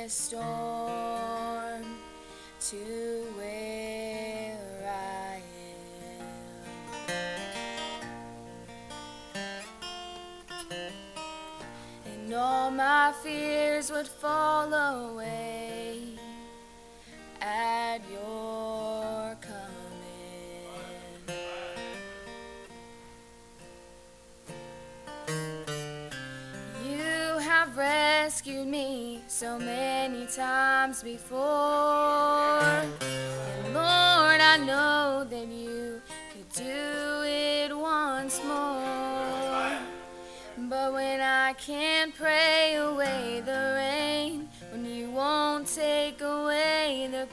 this storm to where I am, and all my fears would fall away at your coming. You have rescued me so many times before, and Lord, I know that you could do it once more. But when I can't pray away the rain, when you won't take away the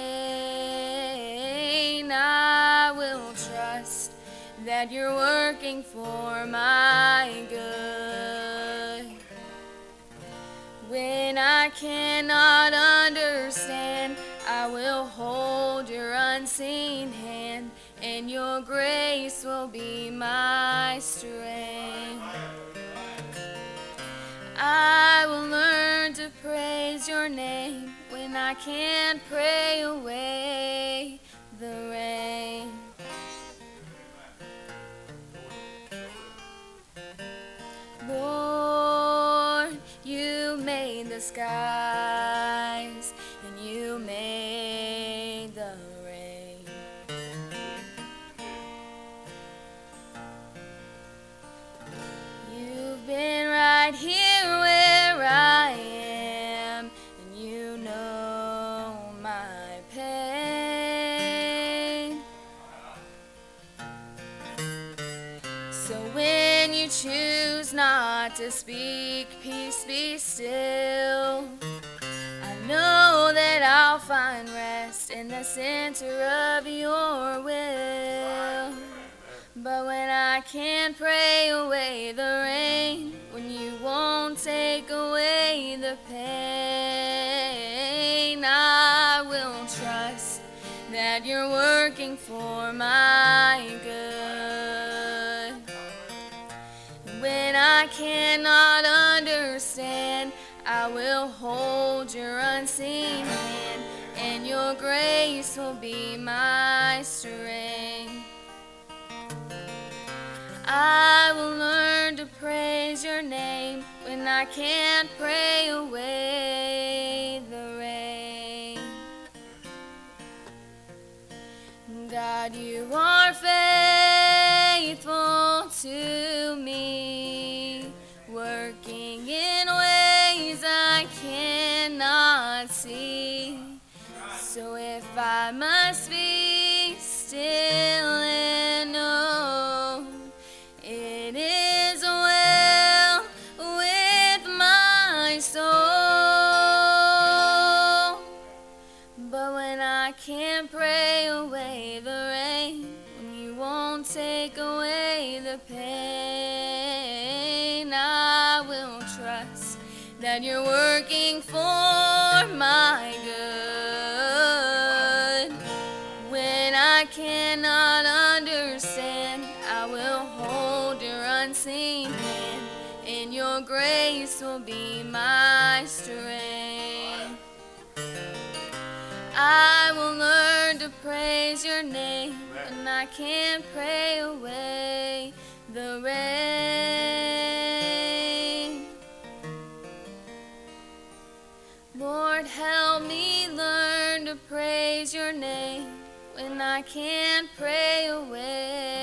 pain, I will trust that you're working for my good. When I cannot understand, I will hold your unseen hand, and your grace will be my strength. I will learn to praise your name when I can't pray away the rain. Lord, you made the skies and you made the rain. You've been right here where I am, and you know my pain. So when you choose not to speak, peace be still, I know that I'll find rest in the center of your will. But when I can't pray away the rain, when you won't take away the pain, I will trust that you're working for my good. When I cannot understand, I will hold your unseen hand, and your grace will be my strength. I will learn to praise your name when I can't pray away the rain. God, you are faithful to me, working in ways I cannot see. So if I must be still and know it is well with my soul. But when I can't pray away the rain, when you won't take away the pain, I will trust that you're working for my good. When I cannot understand, I will hold your unseen hand, and your grace will be my strength. I will learn to praise your name when I can't pray away the rain. Lord, help me learn to praise your name when I can't pray away